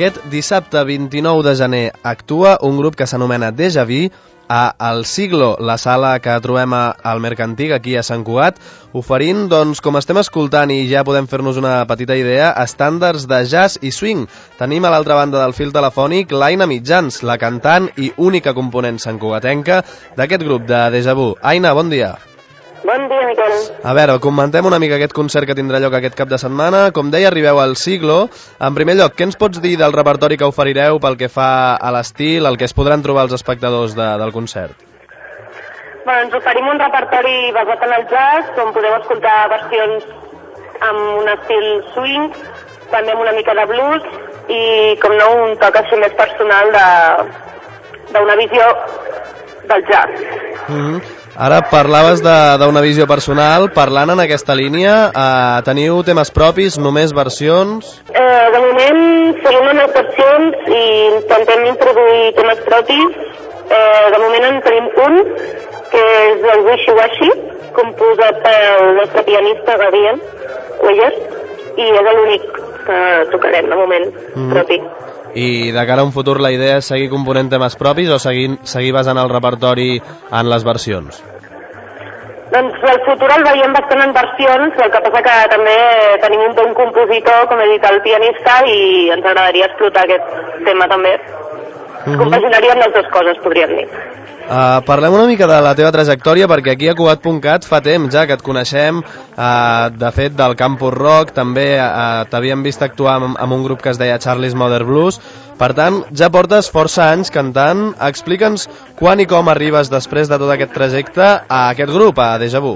Aquest dissabte 29 de gener actua un grup que s'anomena Déjà Vu a El Siglo, la sala que trobem al Mercantic, aquí a Sant Cugat, oferint, doncs, com estem escoltant i ja podem fer-nos una petita idea, estàndards de jazz i swing. Tenim a l'altra banda del fil telefònic l'Aina Mitjans, la cantant i única component santcugatenca d'aquest grup de Déjà Vu. Aina, bon dia. Bon dia, Miquel. A veure, comentem una mica aquest concert que tindrà lloc aquest cap de setmana. Com deia, arribeu al Siglo. En primer lloc, què ens pots dir del repertori que oferireu pel que fa a l'estil, el que es podran trobar els espectadors del concert? Bueno, ens oferim un repertori basat en el jazz, on podeu escoltar versions amb un estil swing, també amb una mica de blues i, com no, un toc així més personal d'una visió del jazz. Ara parlaves d'una visió personal. Parlant en aquesta línia, teniu temes propis, només versions? De moment seguim amb les versions i intentem introduir temes propis. De moment en tenim un, que és el Wishy Washy, composat pel nostre pianista Gabriel Cuellar, i és l'únic que tocarem de moment propi. I de cara a un futur la idea és seguir component temes propis o seguir basant el repertori en les versions? Doncs el futur el veiem bastant en versions, el que passa que també tenim un bon compositor, com he dit, el pianista, i ens agradaria explotar aquest tema també. Compaginaríem les dues coses, podríem dir. Parlem una mica de la teva trajectòria, perquè aquí a Cugat.cat fa temps ja que et coneixem, de fet del Campus Rock, també t'havíem vist actuar amb un grup que es deia Charlie's Mother Blues. Per tant, ja portes força anys cantant. Explica'ns quan i com arribes després de tot aquest trajecte a aquest grup, a Déjà Vu.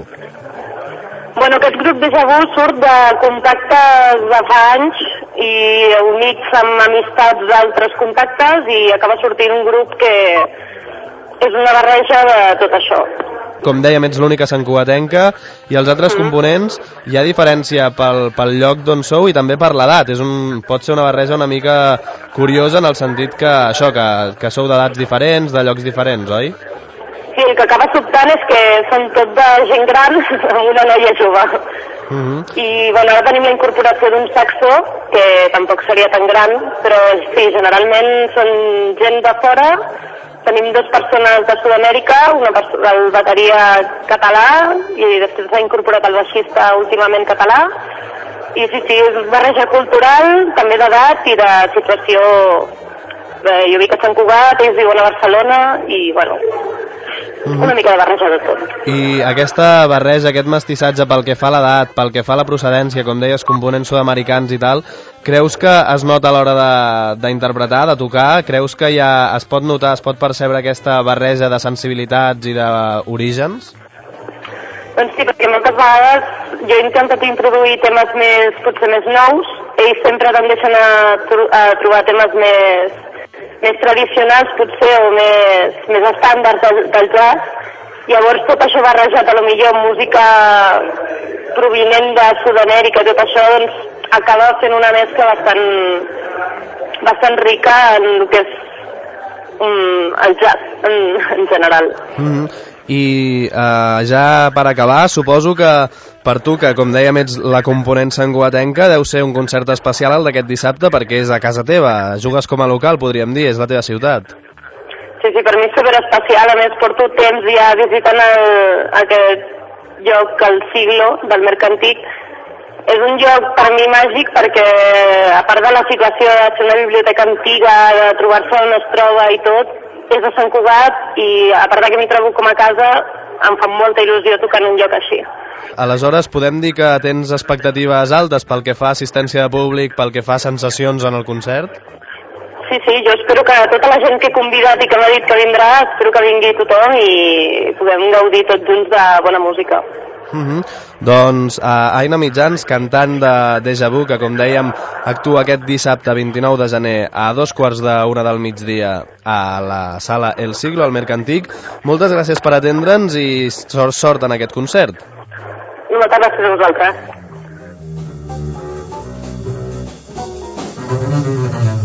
Bueno, aquest grup Déjà Vu surt de contactes de fa anys i units amb amistats d'altres contactes, i acaba sortint un grup que és una barreja de tot això. Com dèiem, ets l'única santcugatenca, i els altres components, hi ha diferència pel lloc d'on sou i també per l'edat. Pot ser una barreja una mica curiosa en el sentit que sou d'edats diferents, de llocs diferents, oi? Sí, el que acaba sobtant és que són tot de gent gran amb una noia jove. I bueno, ara tenim la incorporació d'un saxo, que tampoc seria tan gran, però sí, generalment són gent de fora. Tenim dues persones de Sud-amèrica, el bateria català, i després s'ha incorporat el baixista últimament català. I sí, és barreja cultural, també d'edat i de situació. Jo vic a Sant Cugat, ells viuen a Barcelona, i bueno, una mica de barreja de tot. I aquesta barreja, aquest mestissatge pel que fa a l'edat, pel que fa a la procedència, com deies, components sud-americans i tal, creus que es nota a l'hora d'interpretar, de tocar? Creus que ja es pot notar, es pot percebre aquesta barreja de sensibilitats i d'orígens? Doncs sí, perquè moltes vegades jo he intentat introduir temes potser més nous, ells sempre tendeixen a trobar temes més tradicionals, potser, o més estàndards del jazz. Llavors tot això barrejat, a lo millor música provinent de Sud-amèrica, tot això, doncs acaba fent una mescla bastant rica en el que és el jazz en general. I ja per acabar, suposo que per tu, que com dèiem ets la component santcugatenca, deu ser un concert especial el d'aquest dissabte, perquè és a casa teva, jugues com a local, podríem dir, és la teva ciutat. Sí, per mi és superespecial. A més, porto temps ja visitant aquest lloc, el Siglo, del Mercantic. És un lloc per mi màgic perquè, a part de la situació de ser una biblioteca antiga, de trobar-se on es troba i tot, és a Sant Cugat, i a part que m'hi trobo com a casa, em fa molta il·lusió tocar en un lloc així. Aleshores, podem dir que tens expectatives altes pel que fa a assistència de públic, pel que fa a sensacions en el concert? Sí, jo espero que tota la gent que he convidat i que m'ha dit que vindrà, espero que vingui tothom i puguem gaudir tots junts de bona música. Doncs Aina Mitjans, cantant de Déjà Vu, que com dèiem actua aquest dissabte 29 de gener a 2:45 del migdia a la sala El Siglo, al Mercantic. Moltes gràcies per atendre'ns i sort en aquest concert. Moltes gràcies a vosaltres.